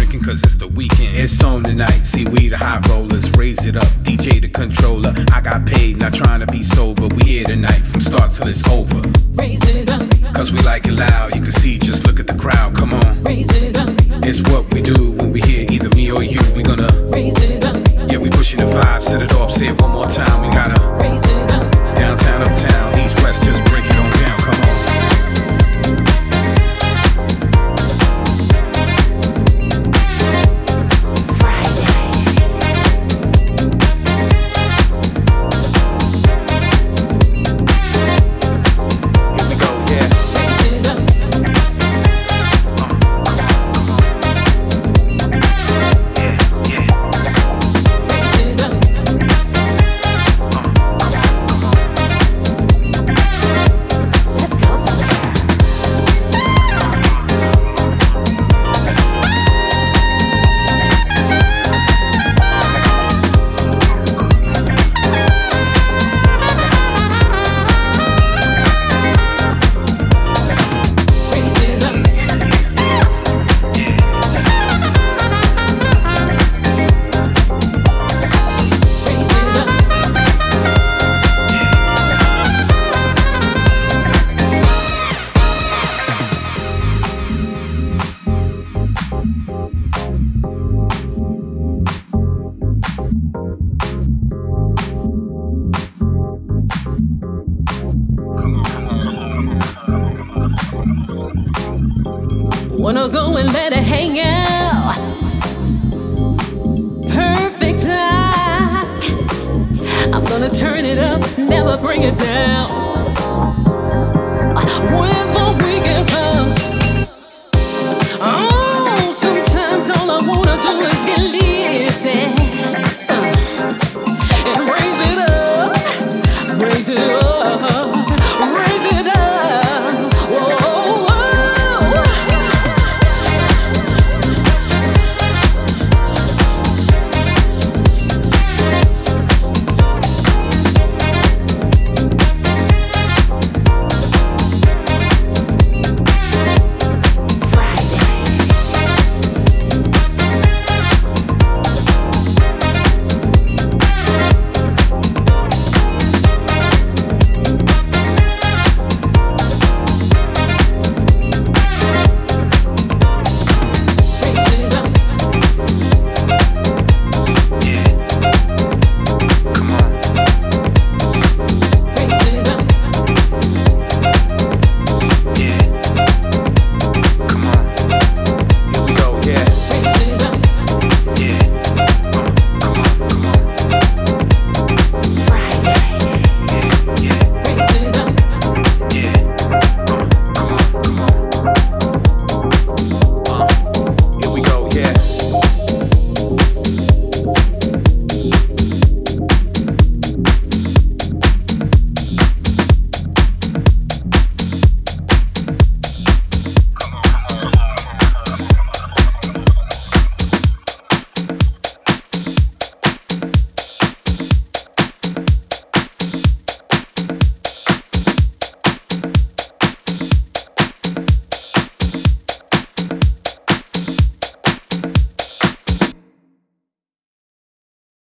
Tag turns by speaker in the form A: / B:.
A: drinking cause it's the weekend. It's on tonight, see we the high rollers. Raise it up, DJ the controller. I got paid, not trying to be sober. We here tonight, from start till it's over.
B: Raise it up,
A: cause we like it loud. You can see, just look at the crowd, come on.
B: Raise it up,
A: it's what we do when we hear either me or you. We gonna
B: raise it up.
A: Yeah, we pushing the vibe, set it off, say it one more time. We gotta
B: raise it up.
A: Downtown, uptown, east, west, just break it on down, come on.
B: Wanna go and let it hang out. Perfect time. I'm gonna turn it up, never bring it down.